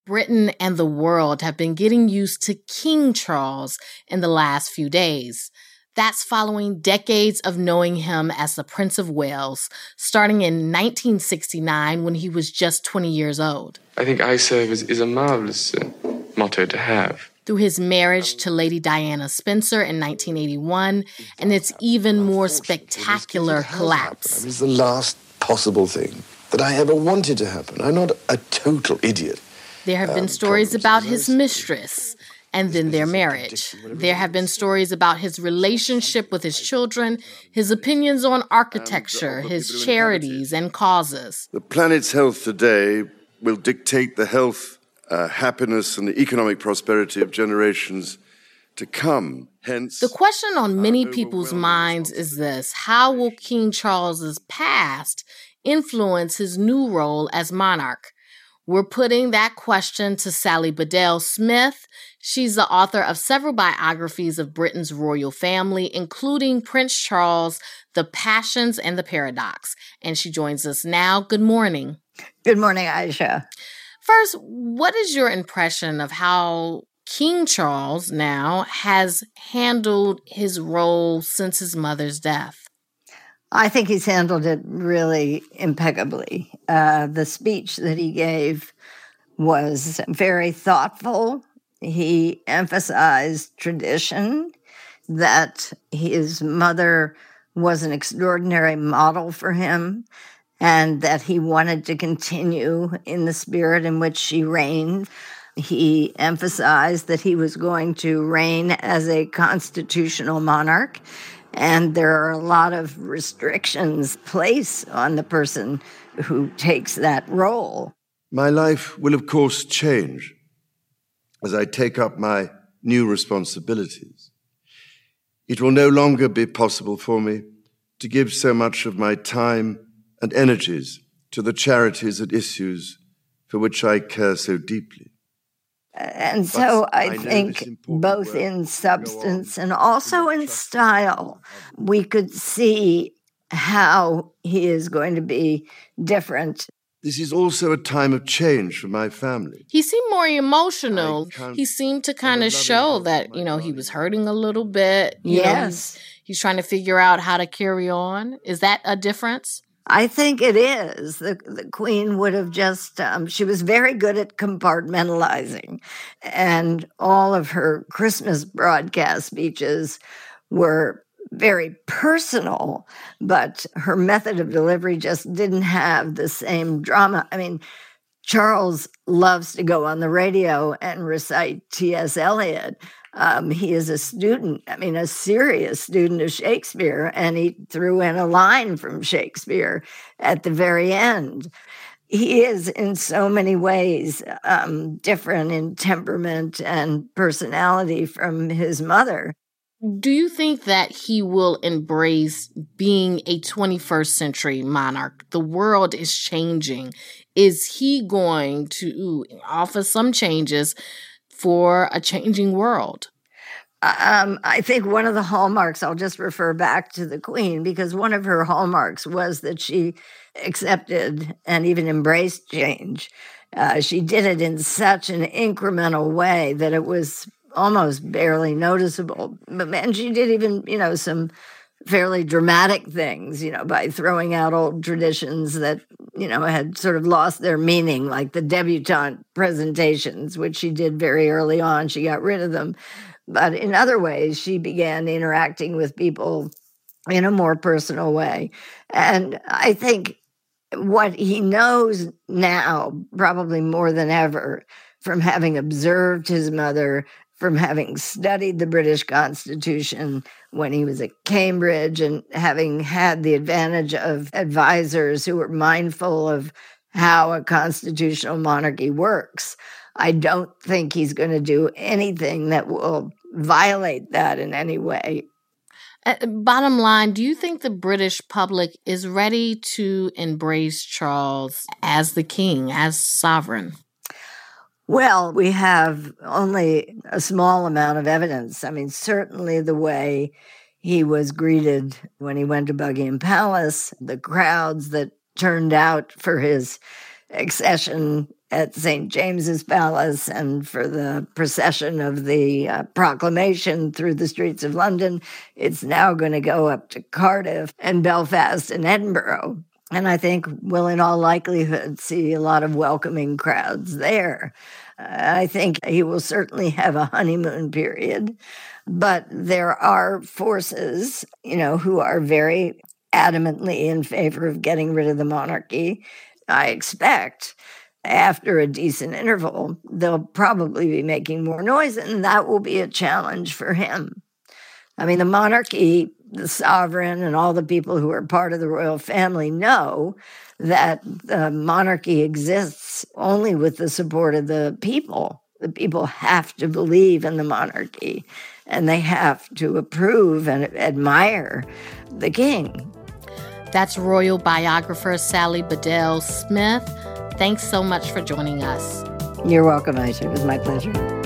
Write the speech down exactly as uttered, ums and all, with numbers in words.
Britain and the world have been getting used to King Charles in the last few days. That's following decades of knowing him as the Prince of Wales, starting in nineteen sixty-nine when he was just twenty years old. I think I serve is, is a marvellous uh, motto to have. Through his marriage to Lady Diana Spencer in nineteen eighty-one, and its even more spectacular collapse. It was the last possible thing that I ever wanted to happen. I'm not a total idiot. There have been um, stories about his mistress, and then their marriage. There have been stories about his relationship with his children, his opinions on architecture, his charities and causes. The planet's health today will dictate the health, uh, happiness, and the economic prosperity of generations to come. Hence, the question on many people's minds is this: how will King Charles's past influence his new role as monarch? We're putting that question to Sally Bedell Smith. She's the author of several biographies of Britain's royal family, including Prince Charles, The Passions and the Paradox. And she joins us now. Good morning. Good morning, Aisha. First, what is your impression of how King Charles now has handled his role since his mother's death? I think he's handled it really impeccably. Uh, the speech that he gave was very thoughtful. He emphasized tradition, that his mother was an extraordinary model for him, and that he wanted to continue in the spirit in which she reigned. He emphasized that he was going to reign as a constitutional monarch, and there are a lot of restrictions placed on the person who takes that role. My life will, of course, change as I take up my new responsibilities. It will no longer be possible for me to give so much of my time and energies to the charities and issues for which I care so deeply. And so I, I think both in substance and also in style, we could see how he is going to be different. This is also a time of change for my family. He seemed more emotional. He seemed to kind of show that, you know, he was hurting a little bit. You yes. know, he's, he's trying to figure out how to carry on. Is that a difference? I think it is. The, the Queen would have just, um, she was very good at compartmentalizing. And all of her Christmas broadcast speeches were very personal, but her method of delivery just didn't have the same drama. I mean, Charles loves to go on the radio and recite T S Eliot. Um, he is a student, I mean, a serious student of Shakespeare, and he threw in a line from Shakespeare at the very end. He is in so many ways um, different in temperament and personality from his mother. Do you think that he will embrace being a twenty-first century monarch? The world is changing. Is he going to offer some changes for a changing world? Um, I think one of the hallmarks, I'll just refer back to the Queen, because one of her hallmarks was that she accepted and even embraced change. Uh, she did it in such an incremental way that it was almost barely noticeable. But, and she did even, you know, some fairly dramatic things, you know, by throwing out old traditions that, you know, had sort of lost their meaning, like the debutante presentations, which she did very early on. She got rid of them. But in other ways, she began interacting with people in a more personal way. And I think what he knows now, probably more than ever, from having observed his mother, from having studied the British Constitution when he was at Cambridge, and having had the advantage of advisors who were mindful of how a constitutional monarchy works, I don't think he's going to do anything that will violate that in any way. Uh, bottom line, do you think the British public is ready to embrace Charles as the king, as sovereign? Well, we have only a small amount of evidence. I mean, certainly the way he was greeted when he went to Buckingham Palace, the crowds that turned out for his accession at Saint James's Palace and for the procession of the uh, proclamation through the streets of London. It's now going to go up to Cardiff and Belfast and Edinburgh. And I think we'll in all likelihood see a lot of welcoming crowds there. Uh, I think he will certainly have a honeymoon period, but there are forces, you know, who are very adamantly in favor of getting rid of the monarchy. I expect after a decent interval, they'll probably be making more noise, and that will be a challenge for him. I mean, the monarchy, the sovereign, and all the people who are part of the royal family know that the monarchy exists only with the support of the people. The people have to believe in the monarchy, and they have to approve and admire the king. That's royal biographer Sally Bedell Smith. Thanks so much for joining us. You're welcome, Aisha. It was my pleasure.